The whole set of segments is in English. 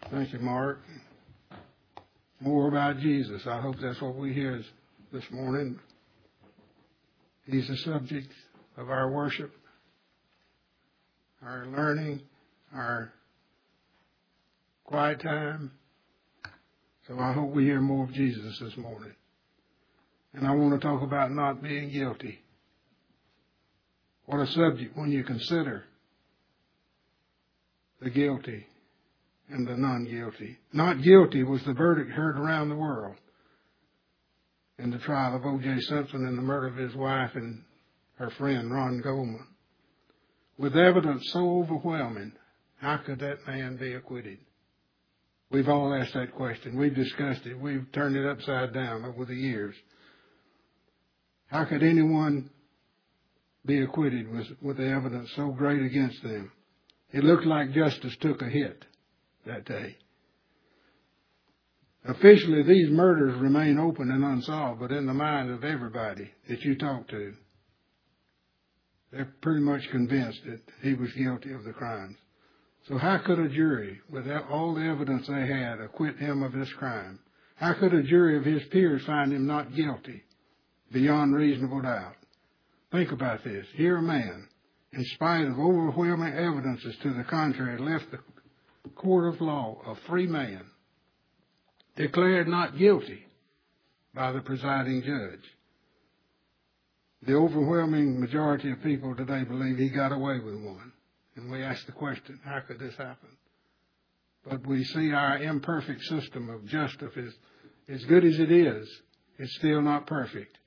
Thank you, Mark. More about Jesus. I hope that's what we hear this morning. He's the subject of our worship, our learning, our quiet time. So I hope we hear more of Jesus this morning. And I want to talk about not being guilty. What a subject when you consider the guilty and the non-guilty. Not guilty was the verdict heard around the world in the trial of O.J. Simpson and the murder of his wife and her friend, Ron Goldman. With evidence so overwhelming, how could that man be acquitted? We've all asked that question. We've discussed it. We've turned it upside down over the years. How could anyone be acquitted with the evidence so great against them? It looked like justice took a hit that day. Officially, these murders remain open and unsolved, but in the mind of everybody that you talk to, they're pretty much convinced that he was guilty of the crimes. So how could a jury, with all the evidence they had, acquit him of this crime? How could a jury of his peers find him not guilty beyond reasonable doubt? Think about this. Here a man, in spite of overwhelming evidences to the contrary, left the court of law, a free man, declared not guilty by the presiding judge. The overwhelming majority of people today believe he got away with one. And we ask the question, how could this happen? But we see our imperfect system of justice is, as good as it is, it's still not perfect.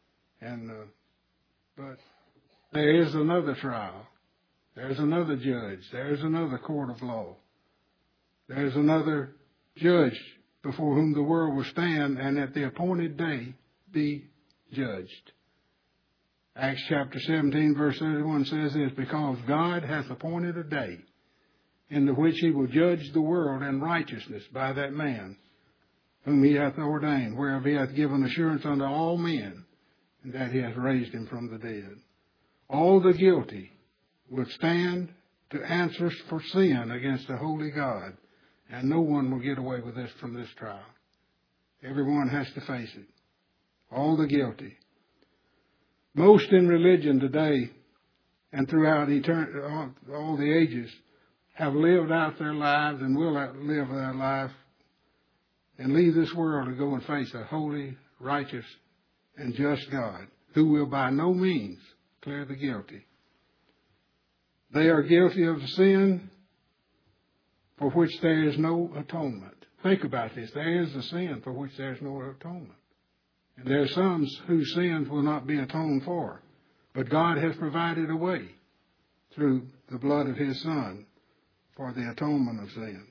But there is another trial. There's another judge. There's another court of law. There's another judge before whom the world will stand and at the appointed day be judged. Acts chapter 17 verse 31 says this, because God hath appointed a day in the which he will judge the world in righteousness by that man whom he hath ordained, whereof he hath given assurance unto all men, and that he hath raised him from the dead. All the guilty will stand to answer for sin against the holy God, and no one will get away with this from this trial. Everyone has to face it. All the guilty. Most in religion today and throughout all the ages have lived out their lives and will live their life and leave this world to go and face a holy, righteous, and just God who will by no means clear the guilty. They are guilty of sin for which there is no atonement. Think about this. There is a sin for which there is no atonement. And there are some whose sins will not be atoned for. But God has provided a way through the blood of his Son for the atonement of sins.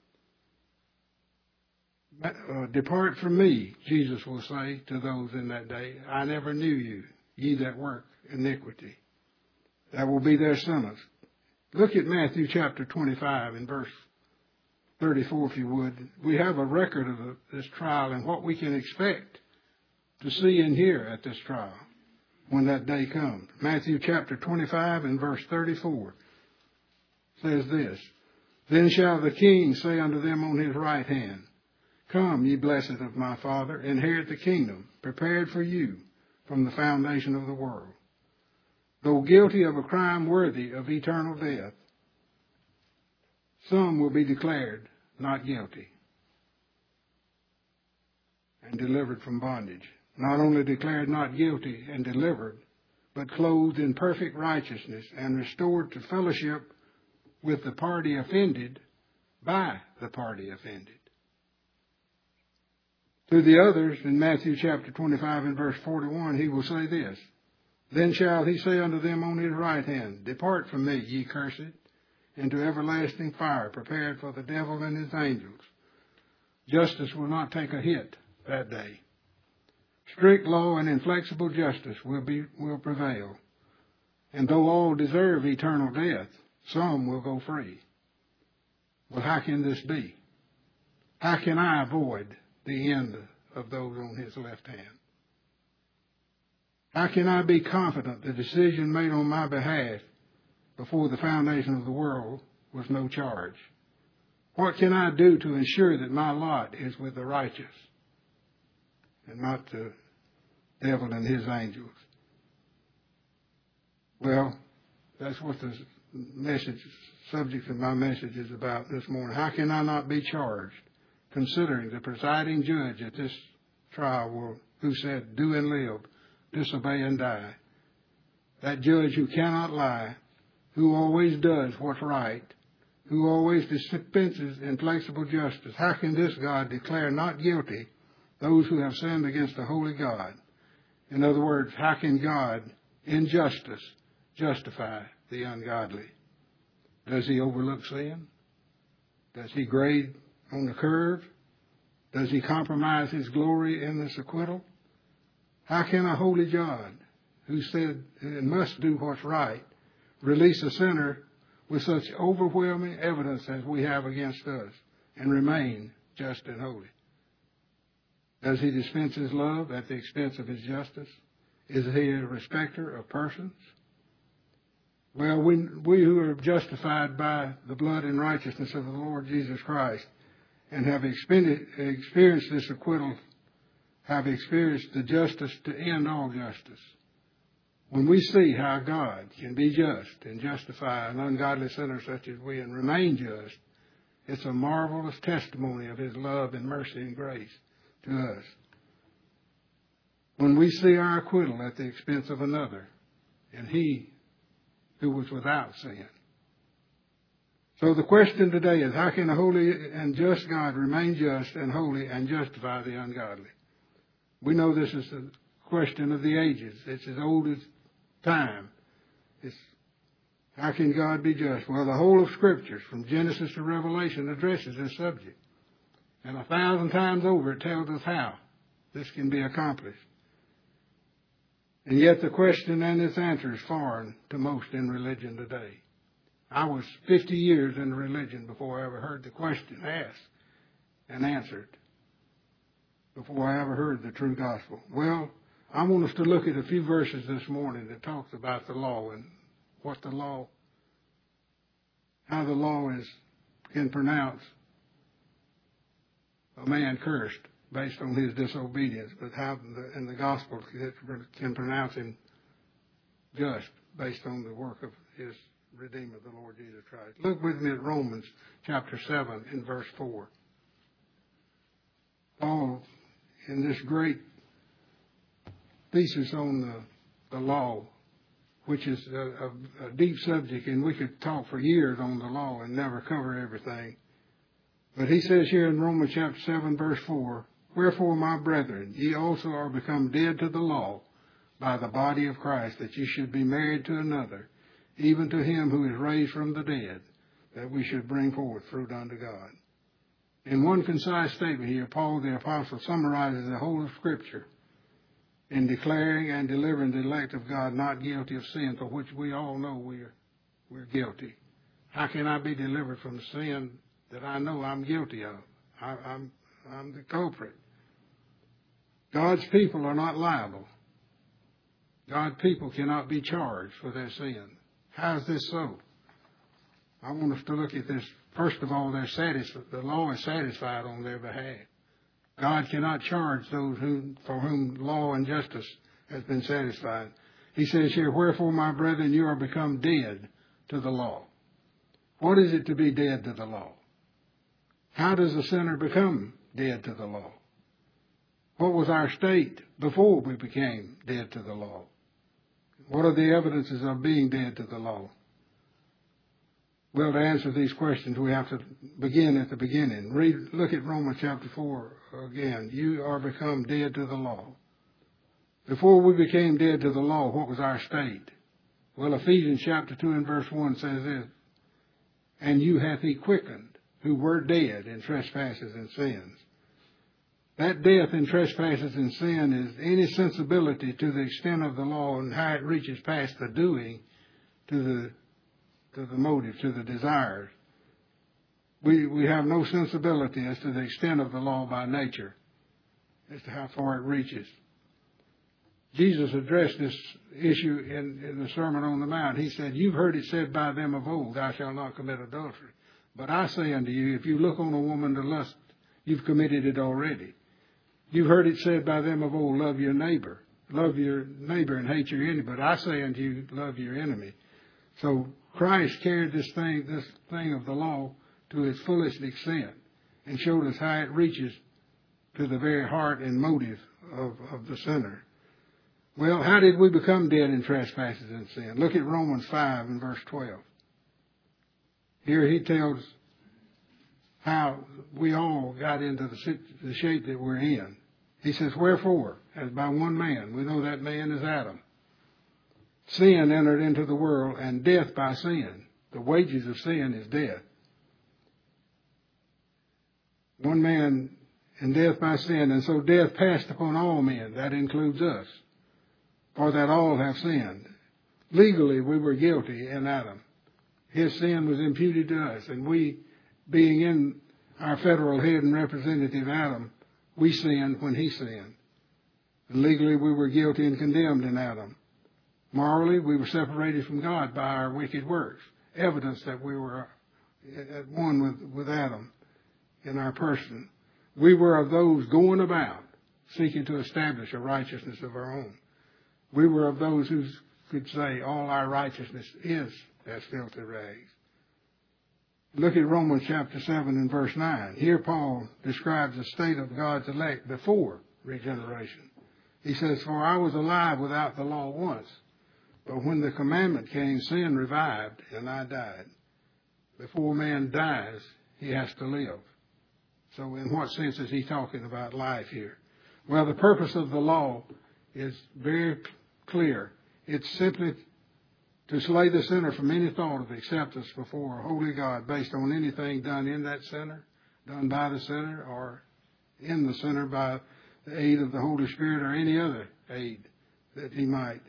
Depart from me, Jesus will say to those in that day. I never knew you, ye that work iniquity. That will be their sentence. Look at Matthew chapter 25 and verse 34, if you would. We have a record of this trial and what we can expect to see and hear at this trial when that day comes. Matthew chapter 25 and verse 34 says this, then shall the king say unto them on his right hand, come, ye blessed of my Father, inherit the kingdom prepared for you from the foundation of the world. Though guilty of a crime worthy of eternal death, some will be declared not guilty and delivered from bondage. Not only declared not guilty and delivered, but clothed in perfect righteousness and restored to fellowship with the party offended by the party offended. To the others, in Matthew chapter 25 and verse 41, he will say this, then shall he say unto them on his right hand, depart from me, ye cursed, into everlasting fire, prepared for the devil and his angels. Justice will not take a hit that day. Strict law and inflexible justice will prevail. And though all deserve eternal death, some will go free. Well, how can this be? How can I avoid the end of those on his left hand? How can I be confident the decision made on my behalf before the foundation of the world was no charge? What can I do to ensure that my lot is with the righteous and not the devil and his angels? Well, that's what the subject of my message is about this morning. How can I not be charged, considering the presiding judge at this trial who said, do and live, disobey and die? That judge who cannot lie, who always does what's right, who always dispenses inflexible justice. How can this God declare not guilty those who have sinned against the holy God? In other words, how can God, in justice, justify the ungodly? Does he overlook sin? Does he grade on the curve? Does he compromise his glory in this acquittal? How can a holy God, who said and must do what's right, release a sinner with such overwhelming evidence as we have against us and remain just and holy? Does he dispense his love at the expense of his justice? Is he a respecter of persons? Well, we who are justified by the blood and righteousness of the Lord Jesus Christ and have experienced this acquittal, have experienced the justice to end all justice. When we see how God can be just and justify an ungodly sinner such as we and remain just, it's a marvelous testimony of his love and mercy and grace to us. When we see our acquittal at the expense of another, and he who was without sin. So the question today is, how can a holy and just God remain just and holy and justify the ungodly? We know this is the question of the ages. It's as old as time. It's, how can God be just? Well, the whole of Scriptures, from Genesis to Revelation, addresses this subject. And 1,000 times over, it tells us how this can be accomplished. And yet the question and its answer is foreign to most in religion today. I was 50 years in religion before I ever heard the question asked and answered, before I ever heard the true gospel. Well, I want us to look at a few verses this morning that talks about the law and what the law, how the law can pronounce a man cursed based on his disobedience, but how in the gospel it can pronounce him just based on the work of his Redeemer, the Lord Jesus Christ. Look with me at Romans chapter 7 in verse 4. Paul, in this great thesis on the law, which is a deep subject, and we could talk for years on the law and never cover everything. But he says here in Romans chapter 7, verse 4, wherefore, my brethren, ye also are become dead to the law by the body of Christ, that ye should be married to another, even to him who is raised from the dead, that we should bring forth fruit unto God. In one concise statement here, Paul the Apostle summarizes the whole of Scripture in declaring and delivering the elect of God not guilty of sin, for which we all know we're guilty. How can I be delivered from the sin that I know I'm guilty of? I'm the culprit. God's people are not liable. God's people cannot be charged for their sin. How is this so? I want us to look at this. First of all, the law is satisfied on their behalf. God cannot charge those for whom law and justice has been satisfied. He says here, wherefore, my brethren, you are become dead to the law. What is it to be dead to the law? How does a sinner become dead to the law? What was our state before we became dead to the law? What are the evidences of being dead to the law? Well, to answer these questions, we have to begin at the beginning. Look at Romans chapter 4 again. You are become dead to the law. Before we became dead to the law, what was our state? Well, Ephesians chapter 2 and verse 1 says this, and you hath he quickened, who were dead in trespasses and sins. That death in trespasses and sin is any sensibility to the extent of the law and how it reaches past the doing to the motive, to the desires. We have no sensibility as to the extent of the law by nature, as to how far it reaches. Jesus addressed this issue in the Sermon on the Mount. He said, you've heard it said by them of old, thou shalt not commit adultery. But I say unto you, if you look on a woman to lust, you've committed it already. You've heard it said by them of old, love your neighbor. Love your neighbor and hate your enemy. But I say unto you, love your enemy. So Christ carried this thing of the law to its fullest extent and showed us how it reaches to the very heart and motive of the sinner. Well, how did we become dead in trespasses and sin? Look at Romans 5 and verse 12. Here he tells how we all got into the shape that we're in. He says, wherefore, as by one man, we know that man is Adam, sin entered into the world, and death by sin. The wages of sin is death. One man and death by sin, and so death passed upon all men. That includes us. For that all have sinned. Legally, we were guilty in Adam. His sin was imputed to us, and we, being in our federal head and representative Adam, we sinned when he sinned. And legally, we were guilty and condemned in Adam. Morally, we were separated from God by our wicked works, evidence that we were at one with Adam in our person. We were of those going about seeking to establish a righteousness of our own. We were of those who could say all our righteousness is as filthy rags. Look at Romans chapter 7 and verse 9. Here Paul describes the state of God's elect before regeneration. He says, for I was alive without the law once, but when the commandment came, sin revived, and I died. Before man dies, he has to live. So in what sense is he talking about life here? Well, the purpose of the law is very clear. It's simply to slay the sinner from any thought of acceptance before a holy God based on anything done in that sinner, done by the sinner, or in the sinner by the aid of the Holy Spirit or any other aid that he might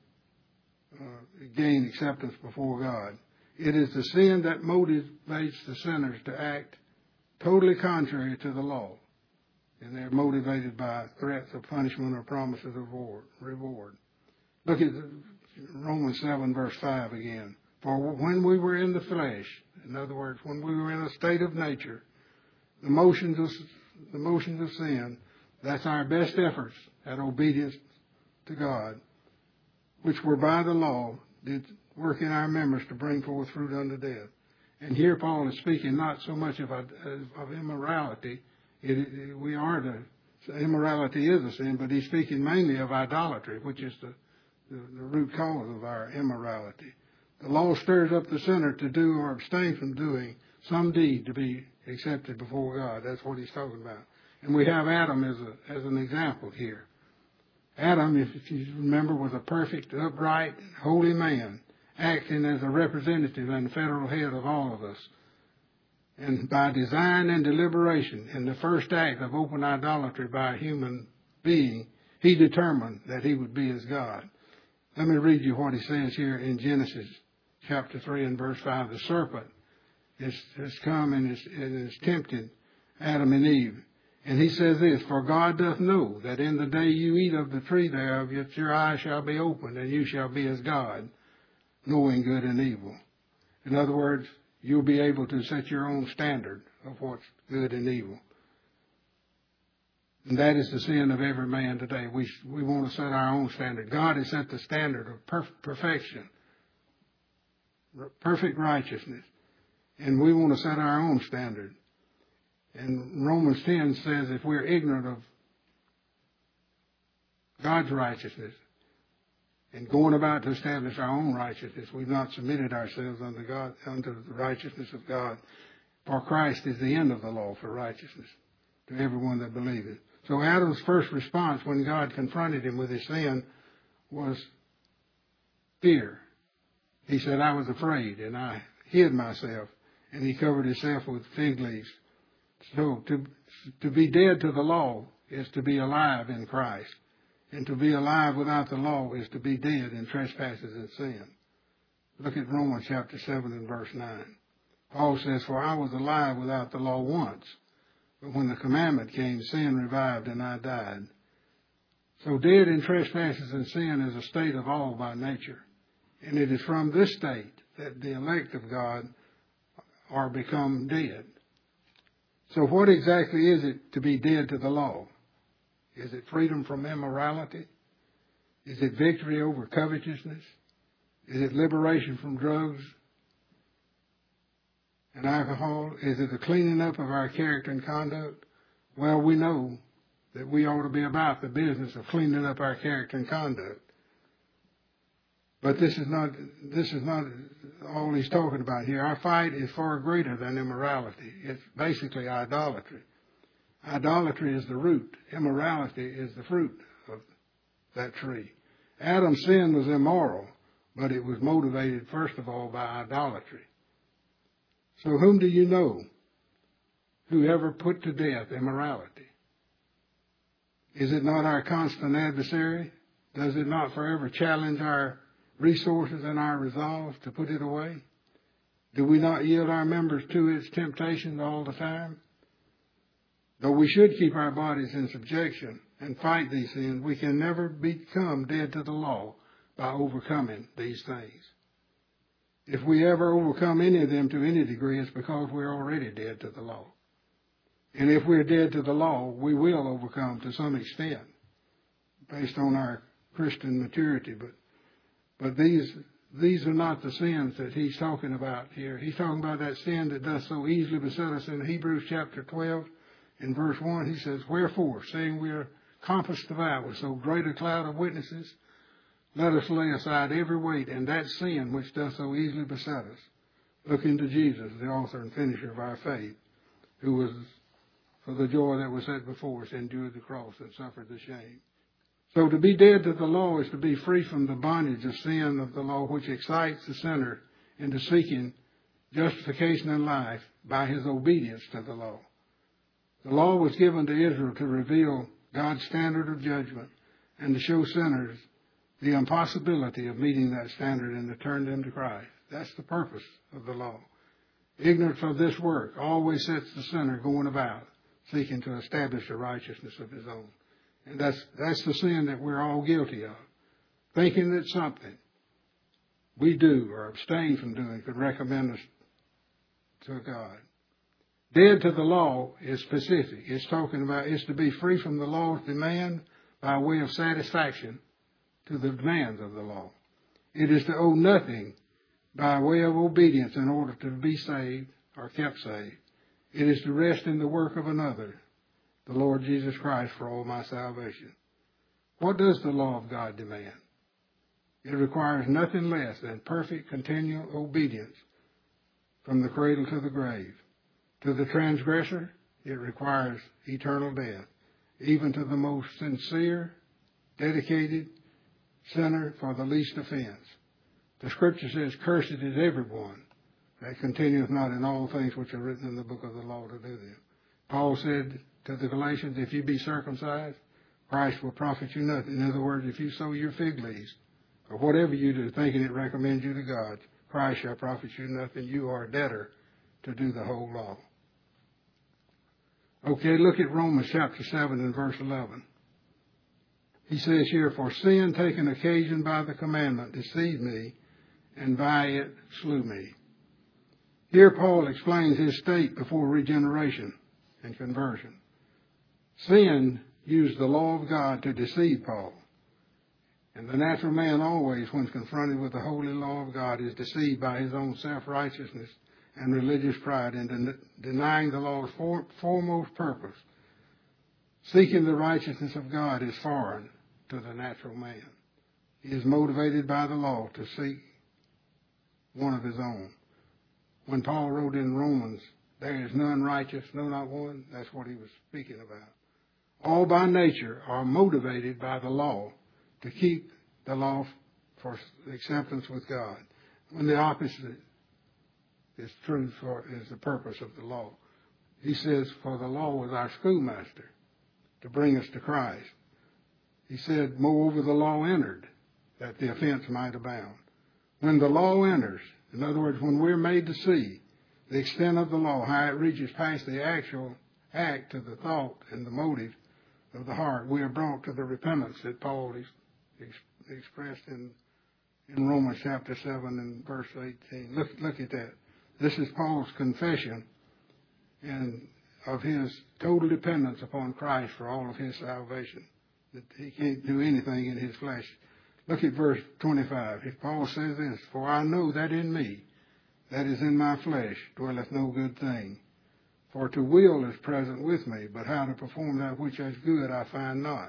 gain acceptance before God. It is the sin that motivates the sinners to act totally contrary to the law, and they're motivated by threats of punishment or promises of reward. Look at Romans 7 verse 5 again. For when we were in the flesh, in other words, when we were in a state of nature, the motions of sin, that's our best efforts at obedience to God, which were by the law, did work in our members to bring forth fruit unto death. And here Paul is speaking not so much of immorality. Immorality is a sin, but he's speaking mainly of idolatry, which is the root cause of our immorality. The law stirs up the sinner to do or abstain from doing some deed to be accepted before God. That's what he's talking about. And we have Adam as an example here. Adam, if you remember, was a perfect, upright, holy man, acting as a representative and federal head of all of us. And by design and deliberation, in the first act of open idolatry by a human being, he determined that he would be as God. Let me read you what he says here in Genesis chapter 3 and verse 5. The serpent has come and has tempted Adam and Eve. And he says this, for God doth know that in the day you eat of the tree thereof, yet your eyes shall be opened, and you shall be as God, knowing good and evil. In other words, you'll be able to set your own standard of what's good and evil. And that is the sin of every man today. We want to set our own standard. God has set the standard of perfection, perfect righteousness. And we want to set our own standard. And Romans 10 says if we're ignorant of God's righteousness and going about to establish our own righteousness, we've not submitted ourselves unto the righteousness of God. For Christ is the end of the law for righteousness to everyone that believeth. So Adam's first response when God confronted him with his sin was fear. He said, I was afraid, and I hid myself, and he covered himself with fig leaves. So to be dead to the law is to be alive in Christ. And to be alive without the law is to be dead in trespasses and sin. Look at Romans chapter 7 and verse 9. Paul says, for I was alive without the law once, but when the commandment came, sin revived and I died. So dead in trespasses and sin is a state of all by nature. And it is from this state that the elect of God or become dead. So what exactly is it to be dead to the law? Is it freedom from immorality? Is it victory over covetousness? Is it liberation from drugs and alcohol? Is it the cleaning up of our character and conduct? Well, we know that we ought to be about the business of cleaning up our character and conduct. But this is not all he's talking about here. Our fight is far greater than immorality. It's basically idolatry. Idolatry is the root. Immorality is the fruit of that tree. Adam's sin was immoral, but it was motivated first of all by idolatry. So whom do you know who ever put to death immorality? Is it not our constant adversary? Does it not forever challenge our resources and our resolve to put it away? Do we not yield our members to its temptations all the time? Though we should keep our bodies in subjection and fight these sins, we can never become dead to the law by overcoming these things. If we ever overcome any of them to any degree, it's because we're already dead to the law. And if we're dead to the law, we will overcome to some extent based on our Christian maturity. But these are not the sins that he's talking about here. He's talking about that sin that does so easily beset us. In Hebrews chapter 12, in verse 1, he says, "Wherefore, seeing we are compassed about with so great a cloud of witnesses, let us lay aside every weight and that sin which does so easily beset us, looking to Jesus, the author and finisher of our faith, who was, for the joy that was set before us, endured the cross and suffered the shame." So to be dead to the law is to be free from the bondage of sin of the law, which excites the sinner into seeking justification in life by his obedience to the law. The law was given to Israel to reveal God's standard of judgment and to show sinners the impossibility of meeting that standard and to turn them to Christ. That's the purpose of the law. Ignorance of this work always sets the sinner going about, seeking to establish a righteousness of his own. And that's the sin that we're all guilty of. Thinking that something we do or abstain from doing could recommend us to God. Dead to the law is specific. It's talking about it's to be free from the law's demand by way of satisfaction to the demands of the law. It is to owe nothing by way of obedience in order to be saved or kept saved. It is to rest in the work of another, the Lord Jesus Christ, for all my salvation. What does the law of God demand? It requires nothing less than perfect continual obedience from the cradle to the grave. To the transgressor, it requires eternal death, even to the most sincere, dedicated sinner for the least offense. The Scripture says, "Cursed is everyone that continueth not in all things which are written in the book of the law to do them." Paul said to the Galatians, "If you be circumcised, Christ will profit you nothing." In other words, if you sow your fig leaves, or whatever you do, thinking it recommends you to God, Christ shall profit you nothing. You are a debtor to do the whole law. Okay, look at Romans chapter 7 and verse 11. He says here, "For sin taken occasion by the commandment deceived me, and by it slew me." Here Paul explains his state before regeneration and conversion. Sin used the law of God to deceive Paul. And the natural man always, when confronted with the holy law of God, is deceived by his own self-righteousness and religious pride in denying the law's foremost purpose. Seeking the righteousness of God is foreign to the natural man. He is motivated by the law to seek one of his own. When Paul wrote in Romans, "There is none righteous, no, not one," that's what he was speaking about. All by nature are motivated by the law to keep the law for acceptance with God, when the opposite is true is the purpose of the law. He says, "For the law was our schoolmaster to bring us to Christ." He said, "Moreover, the law entered that the offense might abound." When the law enters, in other words, when we're made to see the extent of the law, how it reaches past the actual act to the thought and the motive of the heart, we are brought to the repentance that Paul expressed in Romans chapter 7 and verse 18. Look at that. This is Paul's confession and of his total dependence upon Christ for all of his salvation, that he can't do anything in his flesh. Look at verse 25. If Paul says this, "For I know that in me, that is in my flesh, dwelleth no good thing. For to will is present with me, but how to perform that which is good I find not.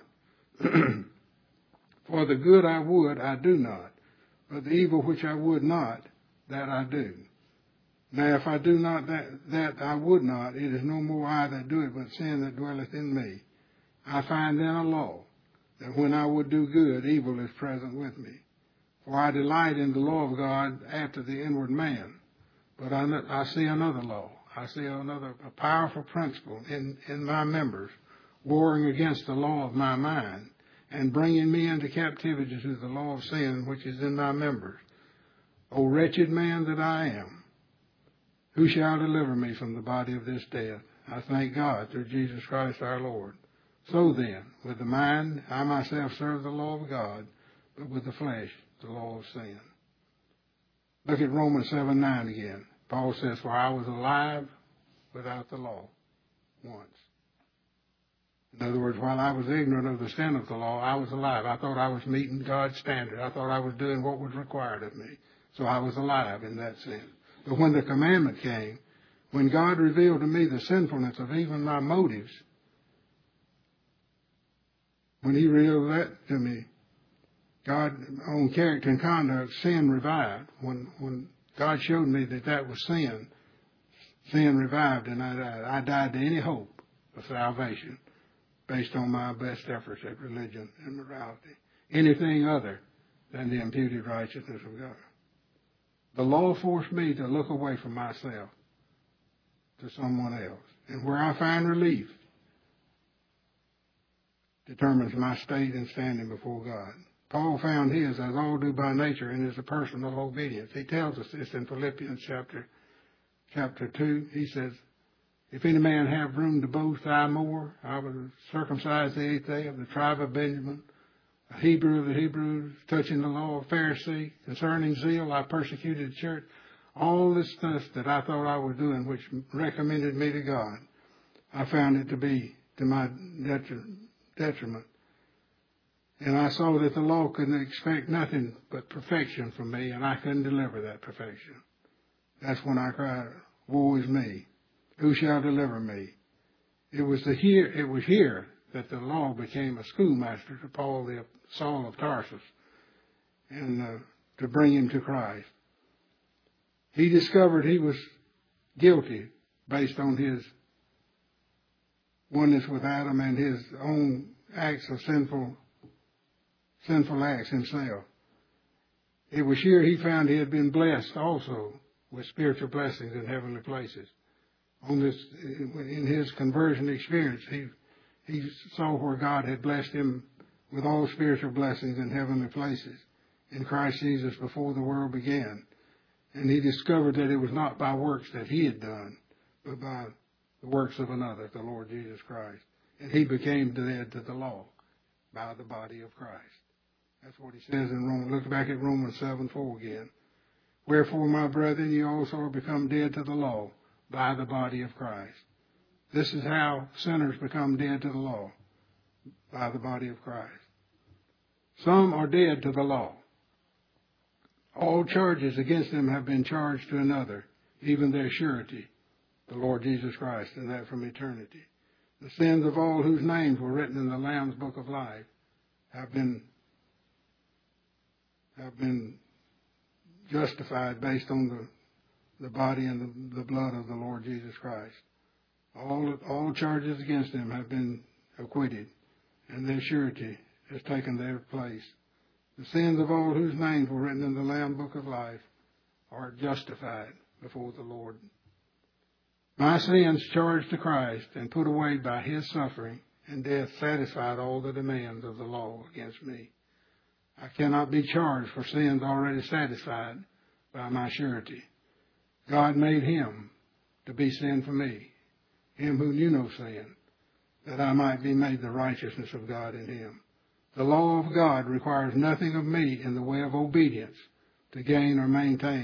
For the good I would, I do not, but the evil which I would not, that I do. Now if I do not that I would not, it is no more I that do it, but sin that dwelleth in me. I find then a law, that when I would do good, evil is present with me. For I delight in the law of God after the inward man. But I see another law. I see a powerful principle in my members, warring against the law of my mind, and bringing me into captivity to the law of sin which is in my members. O wretched man that I am, who shall deliver me from the body of this death? I thank God through Jesus Christ our Lord. So then, with the mind, I myself serve the law of God, but with the flesh, the law of sin." Look at Romans 7:9 again. Paul says, "For I was alive without the law once." In other words, while I was ignorant of the sin of the law, I was alive. I thought I was meeting God's standard. I thought I was doing what was required of me. So I was alive in that sense. But when the commandment came, when God revealed to me the sinfulness of even my motives, when he revealed that to me, God's own character and conduct, sin revived. When God showed me that was sin, sin revived and I died. I died to any hope of salvation based on my best efforts at religion and morality. Anything other than the imputed righteousness of God. The law forced me to look away from myself to someone else. And where I find relief determines my state and standing before God. Paul found his, as all do by nature, in his personal obedience. He tells us this in Philippians chapter 2. He says, "If any man have room to boast, I more. I was circumcised the 8th day of the tribe of Benjamin, a Hebrew of the Hebrews, touching the law, a Pharisee. Concerning zeal, I persecuted the church." All this stuff that I thought I was doing, which recommended me to God, I found it to be to my detriment. And I saw that the law couldn't expect nothing but perfection from me, and I couldn't deliver that perfection. That's when I cried, "Woe is me! Who shall deliver me?" It was here that the law became a schoolmaster to Saul of Tarsus, and to bring him to Christ. He discovered he was guilty based on his oneness with Adam and his own acts of sinful acts himself. It was here he found he had been blessed also with spiritual blessings in heavenly places. In his conversion experience, he saw where God had blessed him with all spiritual blessings in heavenly places in Christ Jesus before the world began. And he discovered that it was not by works that he had done, but by the works of another, the Lord Jesus Christ. And he became dead to the law by the body of Christ. That's what he says in Romans. Look back at Romans 7:4 again. "Wherefore, my brethren, ye also are become dead to the law by the body of Christ." This is how sinners become dead to the law, by the body of Christ. Some are dead to the law. All charges against them have been charged to another, even their surety, the Lord Jesus Christ, and that from eternity. The sins of all whose names were written in the Lamb's book of life have been justified based on the body and the blood of the Lord Jesus Christ. All charges against them have been acquitted, and their surety has taken their place. The sins of all whose names were written in the Lamb book of life are justified before the Lord. My sins charged to Christ and put away by his suffering and death satisfied all the demands of the law against me. I cannot be charged for sins already satisfied by my surety. God made him to be sin for me, him who knew no sin, that I might be made the righteousness of God in him. The law of God requires nothing of me in the way of obedience to gain or maintain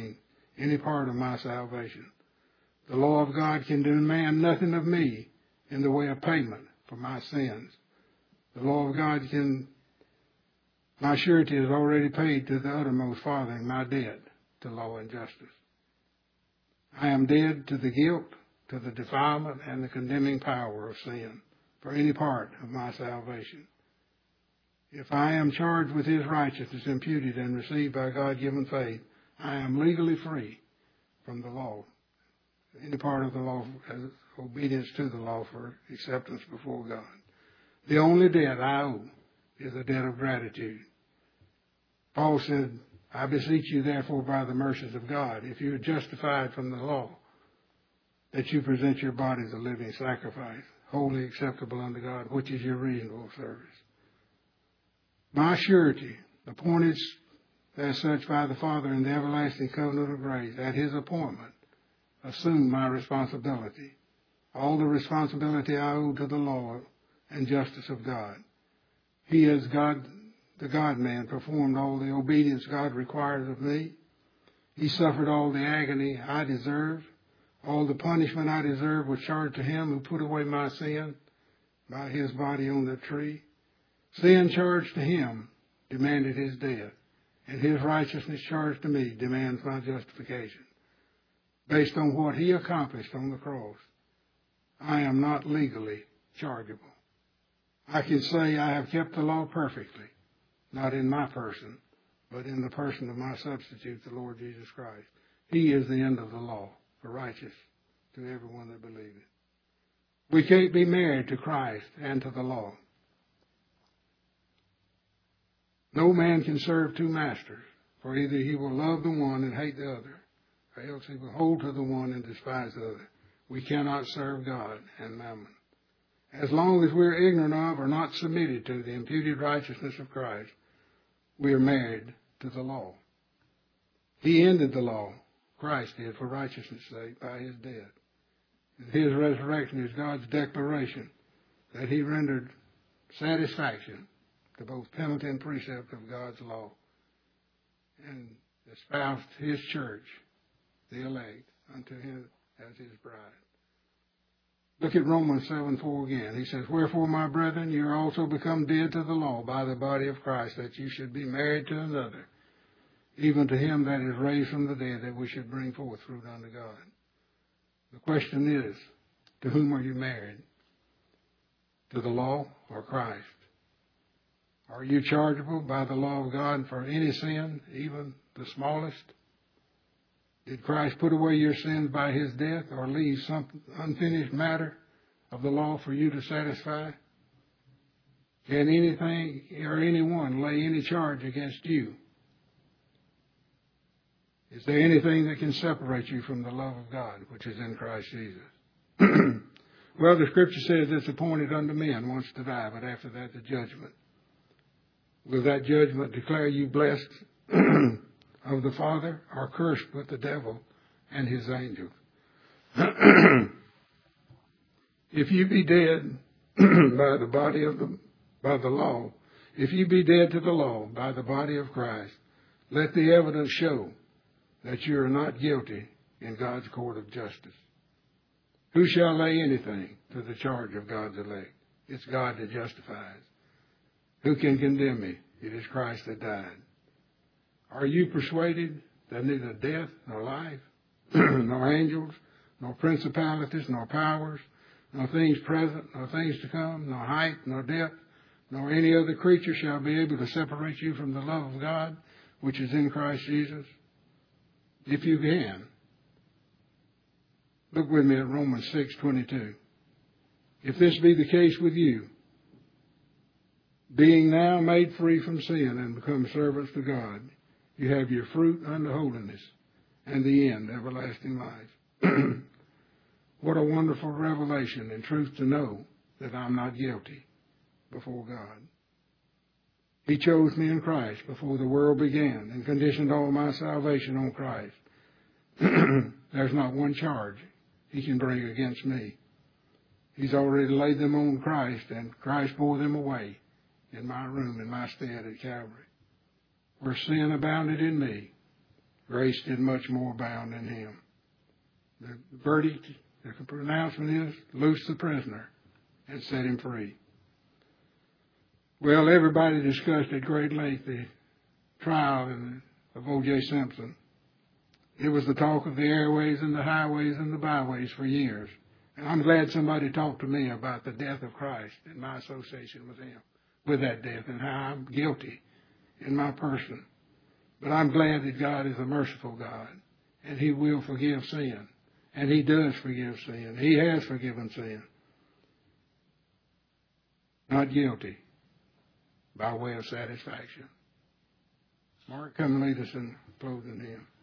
any part of my salvation. The law of God can demand nothing of me in the way of payment for my sins. The law of God my surety is already paid to the uttermost, fathering my debt to law and justice. I am dead to the guilt, to the defilement, and the condemning power of sin for any part of my salvation. If I am charged with his righteousness imputed and received by God-given faith, I am legally free from the law, any part of the law as obedience to the law for acceptance before God. The only debt I owe is a debt of gratitude. Paul said, I beseech you therefore by the mercies of God, if you are justified from the law, that you present your bodies a living sacrifice, wholly acceptable unto God, which is your reasonable service. My surety, appointed as such by the Father in the everlasting covenant of grace, at his appointment, assumed my responsibility, all the responsibility I owe to the law and justice of God. He, as God, the God-man, performed all the obedience God requires of me. He suffered all the agony I deserved. All the punishment I deserved was charged to him who put away my sin by his body on the tree. Sin charged to him demanded his death, and his righteousness charged to me demands my justification. Based on what he accomplished on the cross, I am not legally chargeable. I can say I have kept the law perfectly, not in my person, but in the person of my substitute, the Lord Jesus Christ. He is the end of the law for righteous to everyone that believeth. We can't be married to Christ and to the law. No man can serve two masters, for either he will love the one and hate the other, or else he will hold to the one and despise the other. We cannot serve God and mammon. As long as we are ignorant of or not submitted to the imputed righteousness of Christ, we are married to the law. He ended the law, Christ did, for righteousness' sake by his death. And his resurrection is God's declaration that he rendered satisfaction to both penalty and precept of God's law and espoused his church, the elect, unto him as his bride. Look at Romans 7:4 again. He says, wherefore, my brethren, you are also become dead to the law by the body of Christ, that you should be married to another, even to him that is raised from the dead, that we should bring forth fruit unto God. The question is, to whom are you married? To the law or Christ? Are you chargeable by the law of God for any sin, even the smallest? Did Christ put away your sins by his death, or leave some unfinished matter of the law for you to satisfy? Can anything or anyone lay any charge against you? Is there anything that can separate you from the love of God, which is in Christ Jesus? Well, the Scripture says it's appointed unto men once to die, but after that the judgment. Will that judgment declare you blessed of the Father, or cursed with the devil and his angels? If you be dead by the law, if you be dead to the law by the body of Christ, let the evidence show that you are not guilty in God's court of justice. Who shall lay anything to the charge of God's elect? It's God that justifies. Who can condemn me? It is Christ that died. Are you persuaded that neither death nor life, nor angels, nor principalities, nor powers, nor things present, nor things to come, nor height, nor depth, nor any other creature shall be able to separate you from the love of God, which is in Christ Jesus? If you can, look with me at Romans 6:22. If this be the case with you, being now made free from sin and become servants to God, you have your fruit unto holiness, and the end, everlasting life. What a wonderful revelation and truth to know that I'm not guilty before God. He chose me in Christ before the world began and conditioned all my salvation on Christ. There's not one charge he can bring against me. He's already laid them on Christ, and Christ bore them away in my room, in my stead at Calvary. Where sin abounded in me, grace did much more abound in him. The verdict, the pronouncement is, loose the prisoner and set him free. Well, everybody discussed at great length the trial of O.J. Simpson. It was the talk of the airways and the highways and the byways for years. And I'm glad somebody talked to me about the death of Christ and my association with him, with that death, and how I'm guilty in my person. But I'm glad that God is a merciful God, and he will forgive sin. And he does forgive sin. He has forgiven sin. Not guilty, by way of satisfaction. Mark, come lead us in closing hymn.